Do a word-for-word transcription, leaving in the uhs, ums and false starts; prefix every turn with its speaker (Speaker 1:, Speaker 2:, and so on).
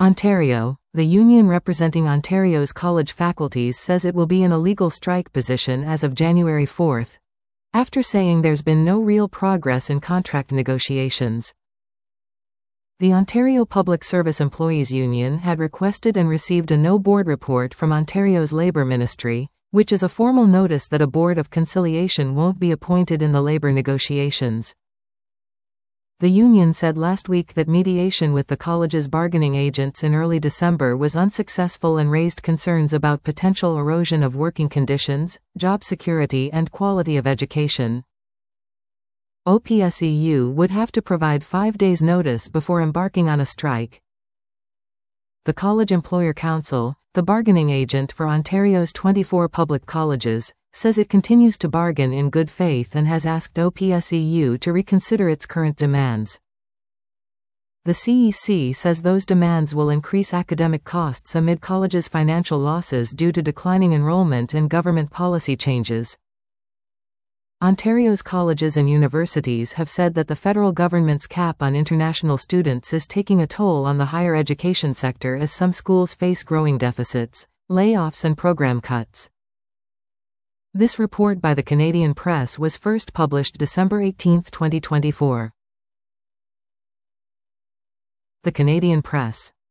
Speaker 1: Ontario. The union representing Ontario's college faculties says it will be in a legal strike position as of January fourth, after saying there's been no real progress in contract negotiations. The Ontario Public Service Employees Union had requested and received a no-board report from Ontario's Labour Ministry, which is a formal notice that a board of conciliation won't be appointed in the labour negotiations. The union said last week that mediation with the college's bargaining agents in early December was unsuccessful and raised concerns about potential erosion of working conditions, job security and quality of education. O P S E U would have to provide five days' notice before embarking on a strike. The College Employer Council, the bargaining agent for Ontario's twenty-four public colleges, says it continues to bargain in good faith and has asked O P S E U to reconsider its current demands. The C E C says those demands will increase academic costs amid colleges' financial losses due to declining enrollment and government policy changes. Ontario's colleges and universities have said that the federal government's cap on international students is taking a toll on the higher education sector as some schools face growing deficits, layoffs and program cuts. This report by the Canadian Press was first published December eighteenth, twenty twenty-four. The Canadian Press.